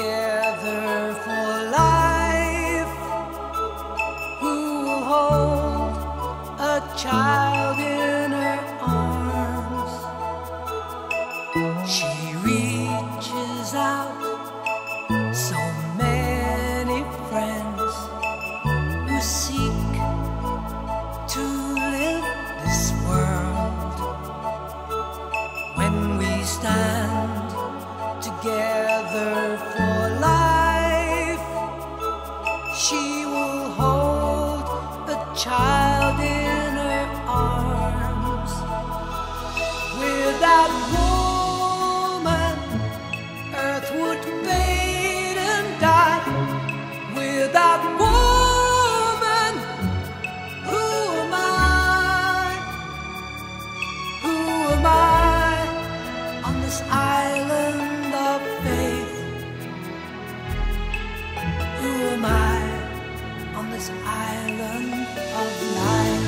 together for life, who will hold a child in her arms. She reaches out, so many friends who seek to live this world. When we stand together for life, she will hold a child in her arms. Without woman, earth would fade and die. Without woman, who am I? Who am I on this island of faith? Who am I on this island of life?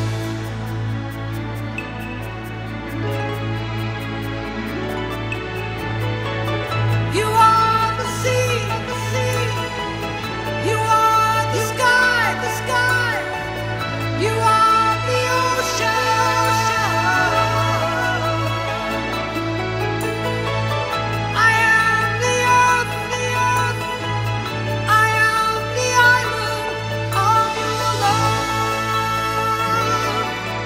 You are the sea, the sea. You are the sky, the sky. You are the ocean. I am the earth, the earth. I am the island of your love.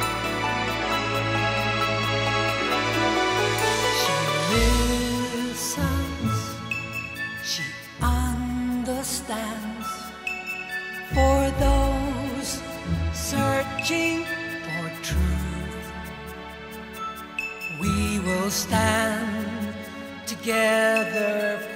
She listens, she understands, for those searching for truth. We will stand together